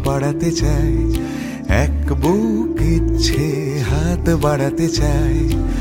পাড়াতে চাই, এক বুক ইচ্ছে হাত বাড়াতে চাই।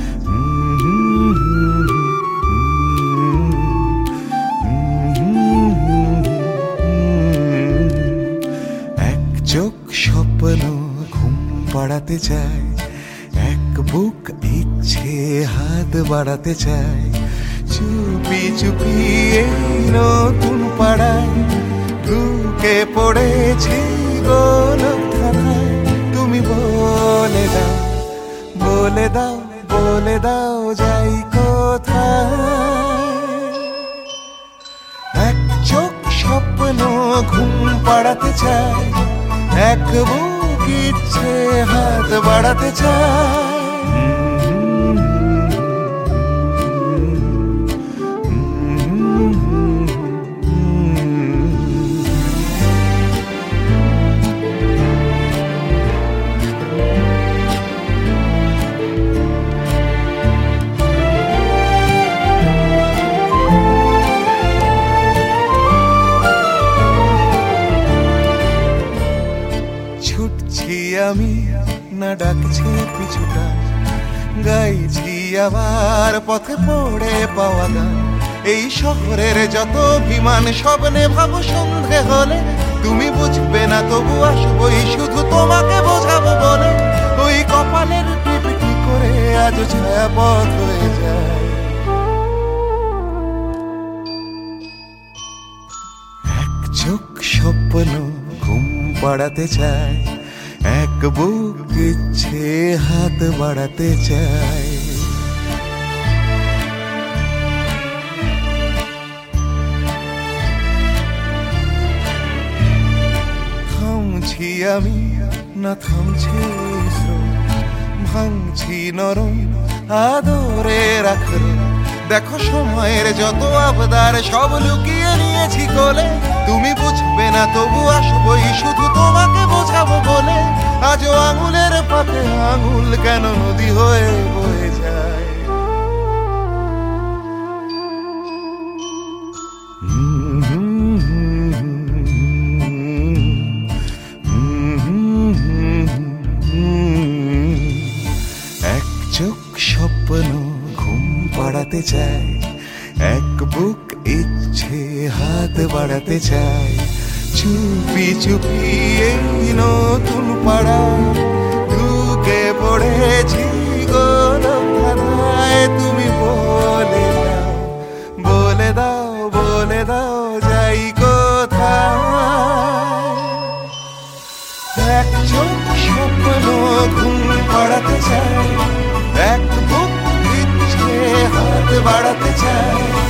এক চোখ স্বপ্ন ঘুম পাড়াতে চাই, এক বুক ইচ্ছে হাত বাড়াতে চাই। চুপি চুপি এই নতুন পাড়ায় ঢুকে পড়েছি গোলকধারায়। তুমি বলে দাও, বলে দাও, বলে দাও যাই কোথায়। এক চোখ স্বপ্ন ঘুম পাড়াতে চাই, এক বুক ইচ্ছে হাত বাড়াতে চাই। ছুটছি আমি না ডাকছে পিছুটা, গাইছি আবার পথে পড়ে পাওয়া গান। এই শহরের যত অভিমান স্বপ্নে ভাবো সন্ধে হলে তুমি বুঝবে না, তবু আসবোই শুধু তোমাকে বোঝাবো বলে। ওই কপালের টিপটি করে আজ ছায়া পথ হয়ে যায়। এক চোখ স্বপ্ন ঘুম পাড়াতে চাই, এক বুক ইচ্ছে হাত বাড়াতে চাই। থামছি আমি না থামছে স্রোত, ভাঙছি নরম আদরে রাখল। দেখো সময়ের যত আবদার সব লুকিয়ে নিয়েছি কোলে। তুমি বুঝবে না তবু আসবোই শুধু তোমাকে বোঝাবো বলে। আজও আঙুলের পাতে আঙুল কেন নদী হয়ে বয়ে যায়। এক চোখ স্বপ্ন ঘুম পাড়াতে চাই, এক বুক ইচ্ছে হাত বাড়াতে চাই। চুপি চুপি এই নতুন পাড়ায় ঢুকে পড়েছি গোলকধারায়। তুমি বলে দাও, বলে দাও, বলে দাও যাই কোথায়। এক চোখ স্বপ্ন ঘুম পাড়াতে চাই, এক বুক ইচ্ছে হাত বাড়াতে চাই।